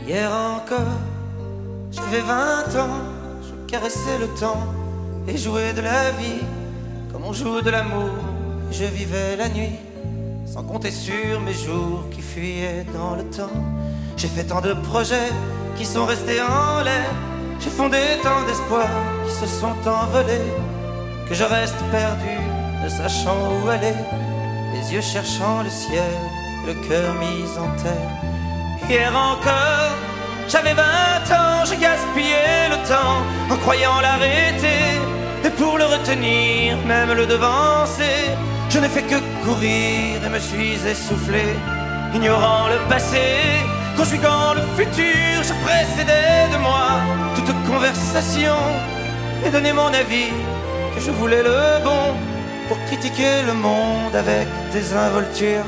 Hier encore, j'avais 20 ans, je caressais le temps et jouais de la vie comme on joue de l'amour. Je vivais la nuit sans compter sur mes jours qui fuyaient dans le temps. J'ai fait tant de projets qui sont restés en l'air. J'ai fondé tant d'espoirs qui se sont envolés, que je reste perdu, ne sachant où aller, les yeux cherchant le ciel, le cœur mis en terre. Hier encore, j'avais 20 ans, j'ai gaspillé le temps en croyant l'arrêter, et pour le retenir, même le devancer, je n'ai fait que courir et me suis essoufflé, ignorant le passé, conjuguant le futur. Je précédais de moi toute conversation et donnais mon avis, que je voulais le bon pour critiquer le monde avec désinvolture.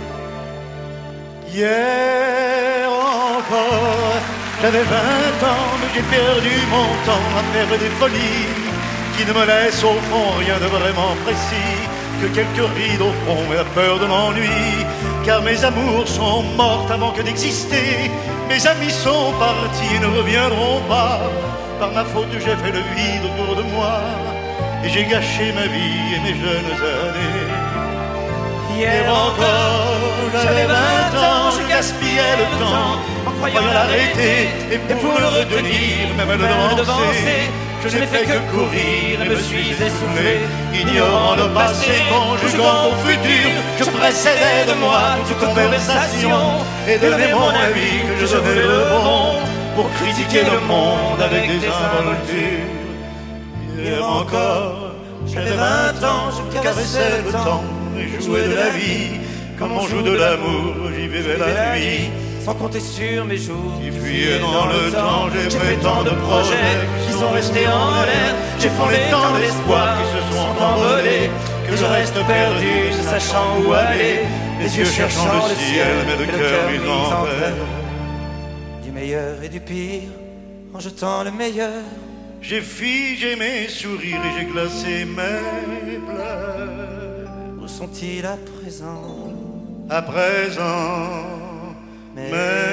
Hier encore, j'avais 20 ans, mais j'ai perdu mon temps à faire des folies qui ne me laissent au fond rien de vraiment précis, que quelques rides au fond et la peur de l'ennui. Car mes amours sont mortes avant que d'exister, mes amis sont partis et ne reviendront pas. Par ma faute j'ai fait le vide autour de moi, et j'ai gâché ma vie et mes jeunes années. Hier encore, j'avais 20 ans, je gaspillais le temps en croyant l'arrêter, et pour le retenir, même le devancer, je n'ai fait que courir et me suis essoufflé, ignorant le passé, conjuguant au futur. Je précédais de moi toute conversation et donnais mon avis, que je veux le bon pour critiquer le monde avec des involtures. Hier encore, j'avais 20 ans, je caressais le temps et jouais de la vie comme on joue de l'amour. J'y vivais la nuit sans compter sur mes jours qui fuyaient dans le temps. J'ai fait tant de projets qui sont restés en l'air. J'ai fondé tant d'espoirs qui se sont envolés, que je reste perdu, ne sachant où aller, les yeux cherchant le ciel, mais le cœur mis en terre. Du meilleur et du pire, en jetant le meilleur, j'ai figé mes sourires et j'ai glacé mes pleurs. Où sont-ils à présent? À présent, mes